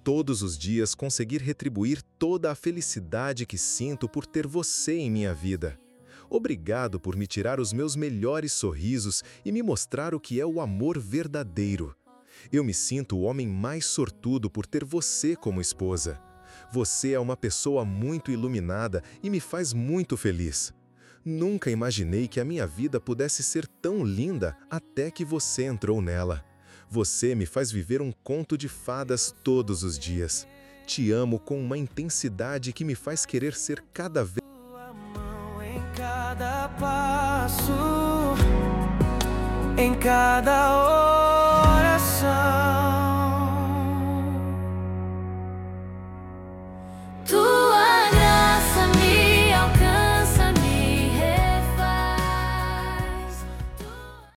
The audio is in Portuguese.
todos os dias conseguir retribuir toda a felicidade que sinto por ter você em minha vida. Obrigado por me tirar os meus melhores sorrisos e me mostrar o que é o amor verdadeiro. Eu me sinto o homem mais sortudo por ter você como esposa. Você é uma pessoa muito iluminada e me faz muito feliz. Nunca imaginei que a minha vida pudesse ser tão linda até que você entrou nela. Você me faz viver um conto de fadas todos os dias. Te amo com uma intensidade que me faz querer ser cada vez. Tua mão em cada passo, em cada